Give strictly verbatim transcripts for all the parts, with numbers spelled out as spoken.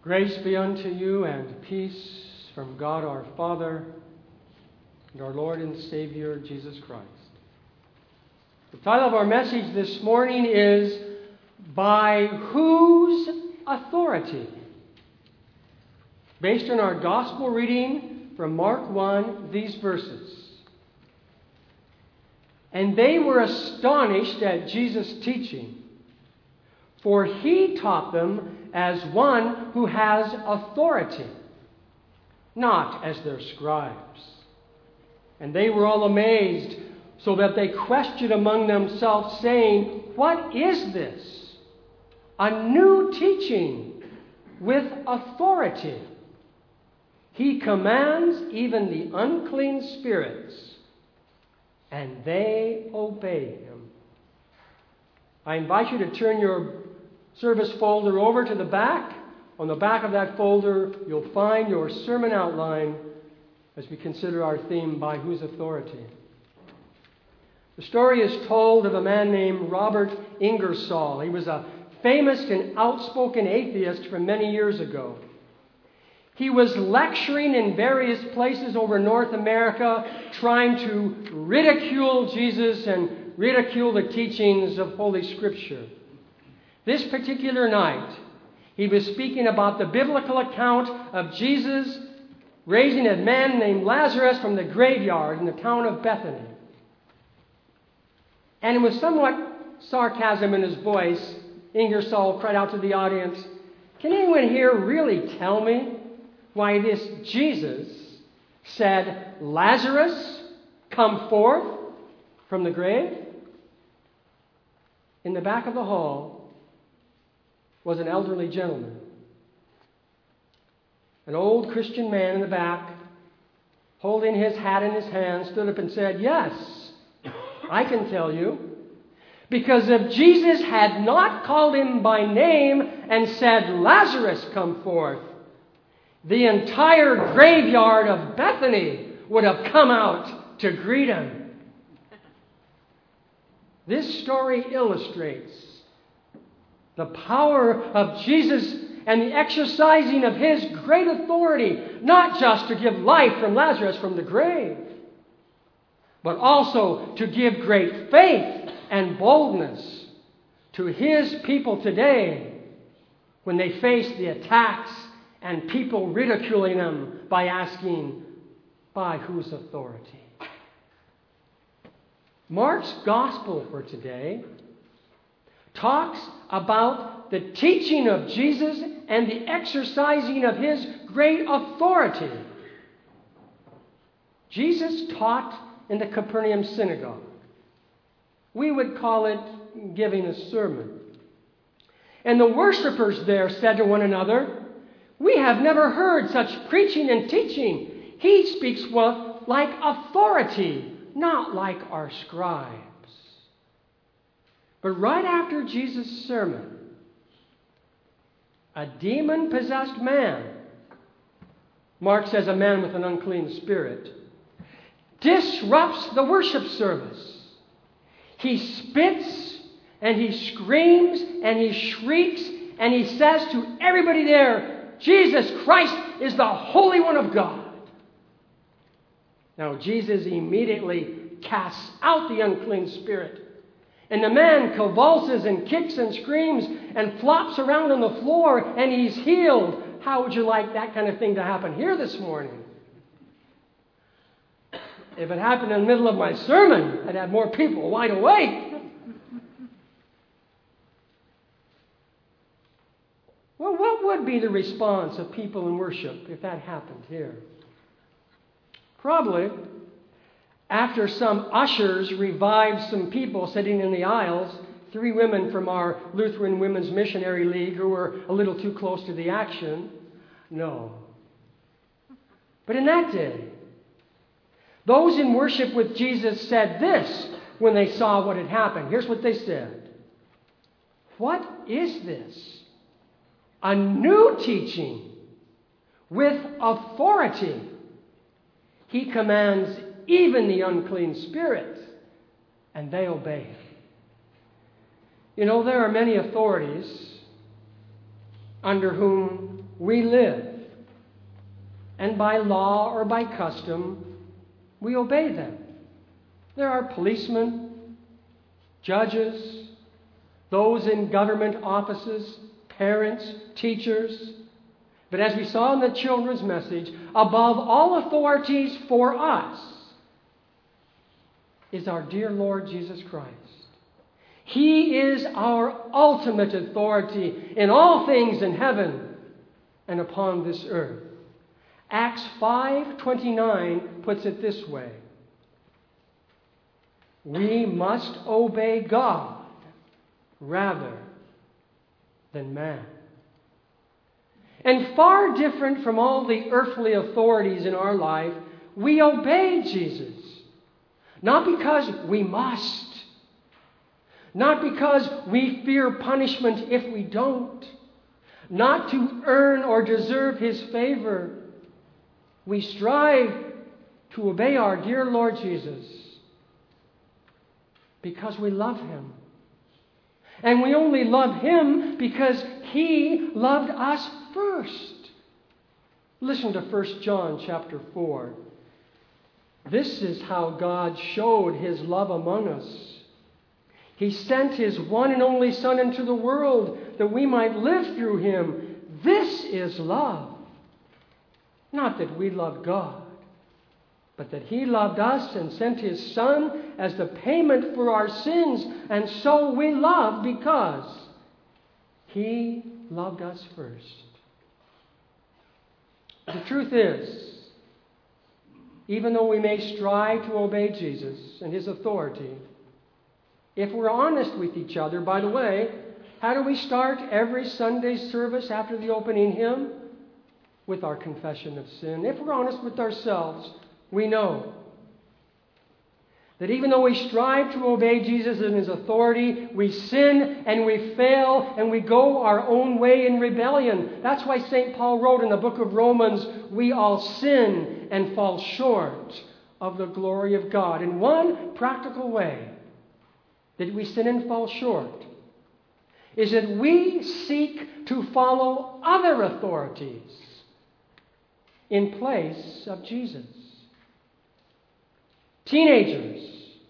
Grace be unto you and peace from God our Father and our Lord and Savior Jesus Christ. The title of our message this morning is By Whose Authority? Based on our gospel reading from Mark one, these verses. And they were astonished at Jesus' teaching, for he taught them as one who has authority, not as their scribes. And they were all amazed, so that they questioned among themselves, saying, What is this? A new teaching with authority. He commands even the unclean spirits, and they obey him. I invite you to turn your service folder over to the back. On the back of that folder, you'll find your sermon outline as we consider our theme, By Whose Authority? The story is told of a man named Robert Ingersoll. He was a famous and outspoken atheist from many years ago. He was lecturing in various places over North America, trying to ridicule Jesus and ridicule the teachings of Holy Scripture. This particular night, he was speaking about the biblical account of Jesus raising a man named Lazarus from the graveyard in the town of Bethany. And with somewhat sarcasm in his voice, Ingersoll cried out to the audience, Can anyone here really tell me why this Jesus said, Lazarus, come forth from the grave? In the back of the hall was an elderly gentleman. An old Christian man in the back, holding his hat in his hand, stood up and said, Yes, I can tell you. Because if Jesus had not called him by name and said, Lazarus, come forth, the entire graveyard of Bethany would have come out to greet him. This story illustrates the power of Jesus and the exercising of his great authority, not just to give life from Lazarus from the grave, but also to give great faith and boldness to his people today when they face the attacks and people ridiculing them by asking, By whose authority? Mark's gospel for today talks about the teaching of Jesus and the exercising of his great authority. Jesus taught in the Capernaum synagogue. We would call it giving a sermon. And the worshippers there said to one another, We have never heard such preaching and teaching. He speaks with like authority, not like our scribes. But right after Jesus' sermon, a demon-possessed man, Mark says a man with an unclean spirit, disrupts the worship service. He spits and he screams and he shrieks and he says to everybody there, Jesus Christ is the Holy One of God. Now Jesus immediately casts out the unclean spirit. And the man convulses and kicks and screams and flops around on the floor and he's healed. How would you like that kind of thing to happen here this morning? If it happened in the middle of my sermon, I'd have more people wide awake. Well, what would be the response of people in worship if that happened here? Probably, after some ushers revived some people sitting in the aisles, three women from our Lutheran Women's Missionary League who were a little too close to the action, no. But in that day, those in worship with Jesus said this when they saw what had happened. Here's what they said. What is this? A new teaching with authority. He commands even the unclean spirits, and they obey him. You know, there are many authorities under whom we live. And by law or by custom, we obey them. There are policemen, judges, those in government offices, parents, teachers. But as we saw in the children's message, above all authorities for us is our dear Lord Jesus Christ. He is our ultimate authority in all things in heaven and upon this earth. Acts five twenty-nine puts it this way: we must obey God rather than man. And far different from all the earthly authorities in our life, we obey Jesus. Not because we must. Not because we fear punishment if we don't. Not to earn or deserve His favor. We strive to obey our dear Lord Jesus because we love Him. And we only love Him because He loved us first. Listen to First John chapter four. This is how God showed His love among us. He sent His one and only Son into the world that we might live through Him. This is love. Not that we love God, but that He loved us and sent His Son as the payment for our sins. And so we love because He loved us first. The truth is, even though we may strive to obey Jesus and His authority, if we're honest with each other, by the way, how do we start every Sunday service after the opening hymn? With our confession of sin. If we're honest with ourselves, we know that even though we strive to obey Jesus and His authority, we sin and we fail and we go our own way in rebellion. That's why Saint Paul wrote in the book of Romans, we all sin and fall short of the glory of God. In one practical way that we sin and fall short is that we seek to follow other authorities in place of Jesus. Teenagers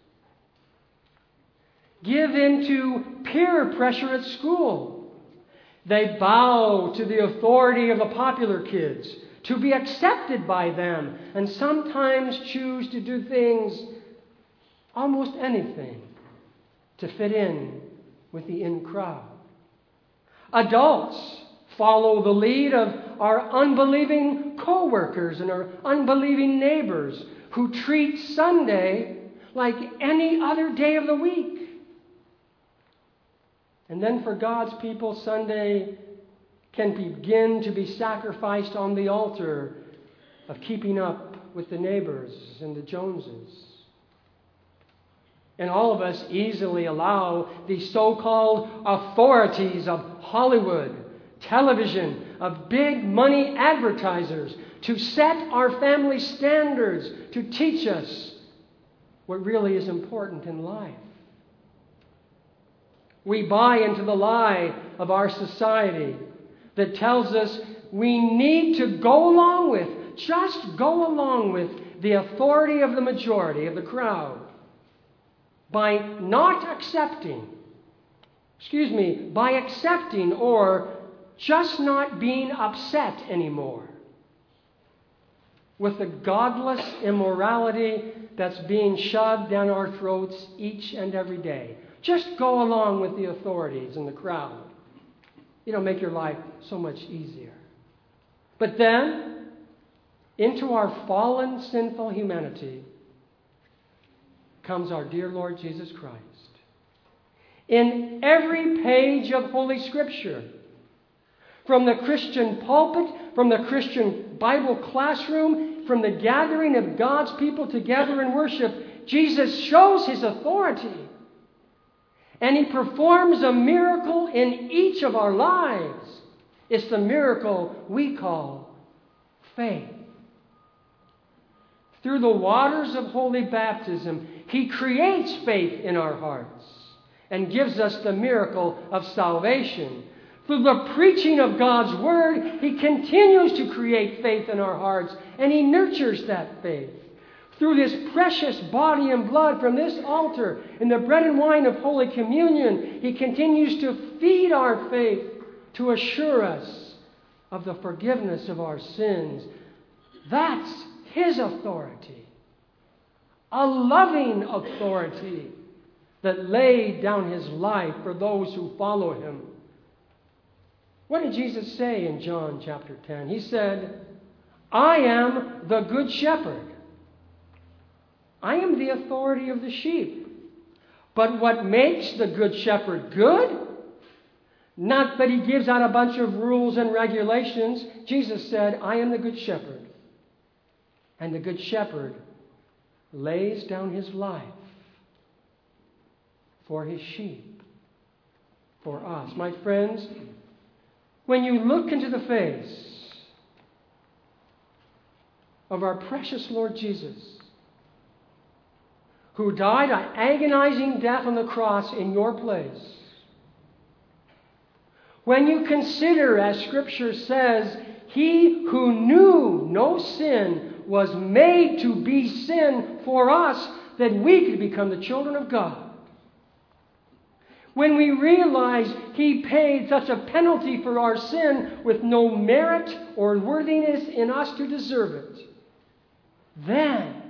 give in to peer pressure at school. They bow to the authority of the popular kids to be accepted by them, and sometimes choose to do things, almost anything, to fit in with the in crowd. Adults follow the lead of our unbelieving co-workers and our unbelieving neighbors who treat Sunday like any other day of the week. And then for God's people, Sunday can begin to be sacrificed on the altar of keeping up with the neighbors and the Joneses. And all of us easily allow the so-called authorities of Hollywood, television, of big money advertisers to set our family standards, to teach us what really is important in life. We buy into the lie of our society that tells us we need to go along with, just go along with the authority of the majority of the crowd by not accepting, excuse me, by accepting or just not being upset anymore with the godless immorality that's being shoved down our throats each and every day. Just go along with the authorities and the crowd. It'll make your life so much easier. But then, into our fallen, sinful humanity comes our dear Lord Jesus Christ. In every page of Holy Scripture, from the Christian pulpit, from the Christian Bible classroom, from the gathering of God's people together in worship, Jesus shows His authority. And He performs a miracle in each of our lives. It's the miracle we call faith. Through the waters of holy baptism, He creates faith in our hearts and gives us the miracle of salvation. Through the preaching of God's Word, He continues to create faith in our hearts, and He nurtures that faith. Through this precious body and blood from this altar and the bread and wine of Holy Communion, He continues to feed our faith to assure us of the forgiveness of our sins. That's His authority. A loving authority that laid down His life for those who follow Him. What did Jesus say in John chapter ten? He said, I am the good shepherd. I am the authority of the sheep. But what makes the good shepherd good? Not that he gives out a bunch of rules and regulations. Jesus said, I am the good shepherd. And the good shepherd lays down his life for his sheep, for us. My friends, when you look into the face of our precious Lord Jesus, who died an agonizing death on the cross in your place, when you consider, as Scripture says, He who knew no sin was made to be sin for us, that we could become the children of God. When we realize He paid such a penalty for our sin with no merit or worthiness in us to deserve it, then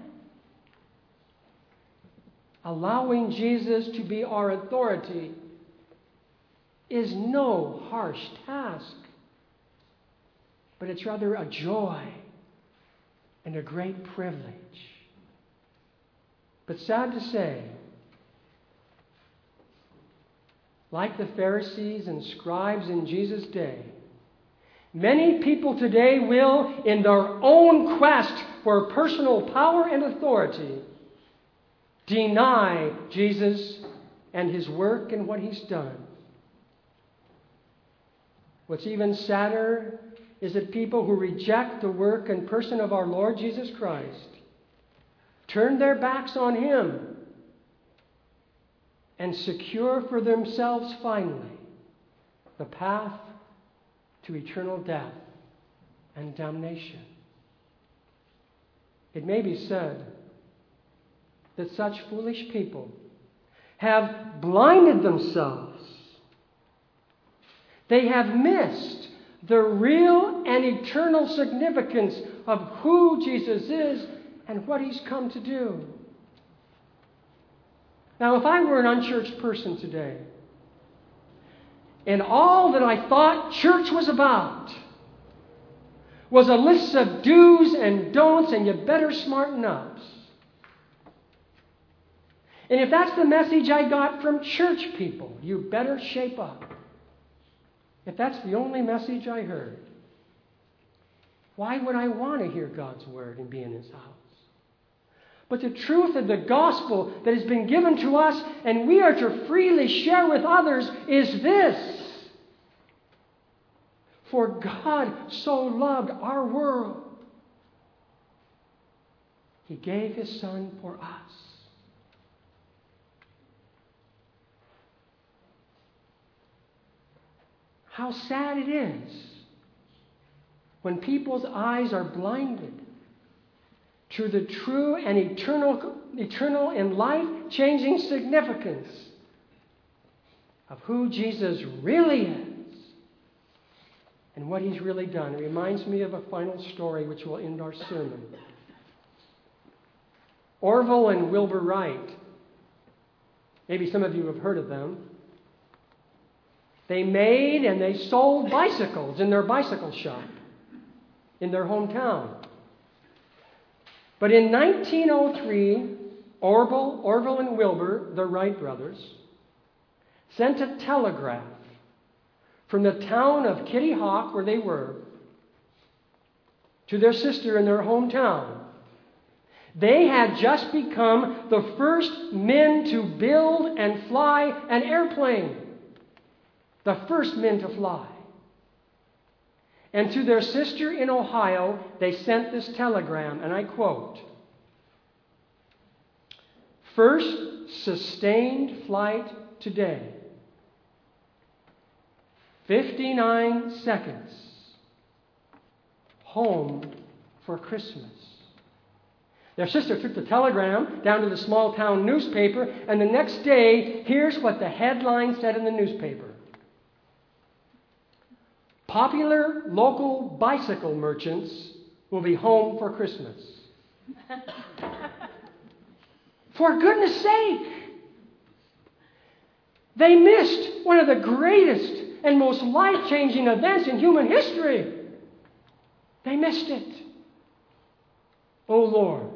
allowing Jesus to be our authority is no harsh task, but it's rather a joy and a great privilege. But sad to say, like the Pharisees and scribes in Jesus' day, many people today will, in their own quest for personal power and authority, deny Jesus and His work and what He's done. What's even sadder is that people who reject the work and person of our Lord Jesus Christ turn their backs on Him and secure for themselves finally the path to eternal death and damnation. It may be said that such foolish people have blinded themselves. They have missed the real and eternal significance of who Jesus is and what He's come to do. Now, if I were an unchurched person today, and all that I thought church was about was a list of do's and don'ts and you better smarten up, and if that's the message I got from church people, you better shape up. If that's the only message I heard, why would I want to hear God's Word and be in His house? But the truth of the gospel that has been given to us and we are to freely share with others is this. For God so loved our world, He gave His Son for us. How sad it is when people's eyes are blinded to the true and eternal, eternal and life-changing significance of who Jesus really is and what He's really done. It reminds me of a final story which will end our sermon. Orville and Wilbur Wright, maybe some of you have heard of them. They made and they sold bicycles in their bicycle shop in their hometown. But in nineteen oh three, Orville, Orville and Wilbur, the Wright brothers, sent a telegraph from the town of Kitty Hawk, where they were, to their sister in their hometown. They had just become the first men to build and fly an airplane. The first men to fly. And to their sister in Ohio, they sent this telegram, and I quote, "First sustained flight today. fifty-nine seconds. Home for Christmas. Their sister took the telegram down to the small town newspaper, and the next day, here's what the headline said in the newspaper. Popular local bicycle merchants will be home for Christmas. For goodness sake! They missed one of the greatest and most life-changing events in human history. They missed it. Oh Lord,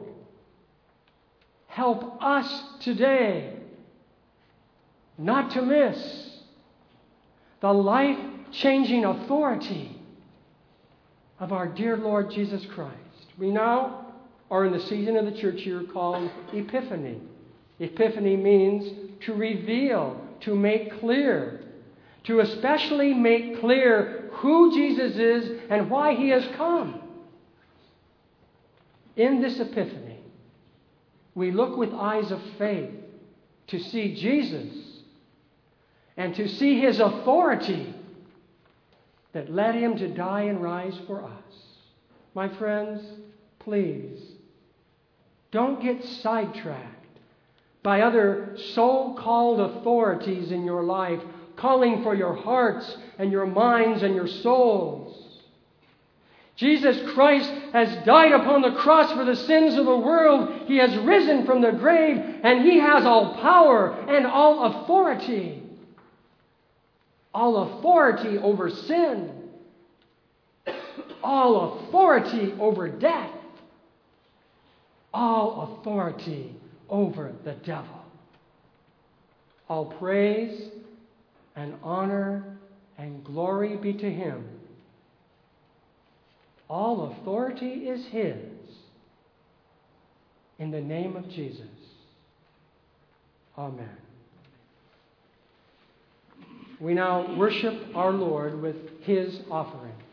help us today not to miss the life-changing authority of our dear Lord Jesus Christ. We now are in the season of the church year called Epiphany. Epiphany means to reveal, to make clear, to especially make clear who Jesus is and why He has come. In this Epiphany, we look with eyes of faith to see Jesus and to see His authority that led Him to die and rise for us. My friends, please, don't get sidetracked by other so-called authorities in your life calling for your hearts and your minds and your souls. Jesus Christ has died upon the cross for the sins of the world. He has risen from the grave, and He has all power and all authority. All authority over sin. All authority over death. All authority over the devil. All praise and honor and glory be to Him. All authority is His. In the name of Jesus. Amen. We now worship our Lord with His offering.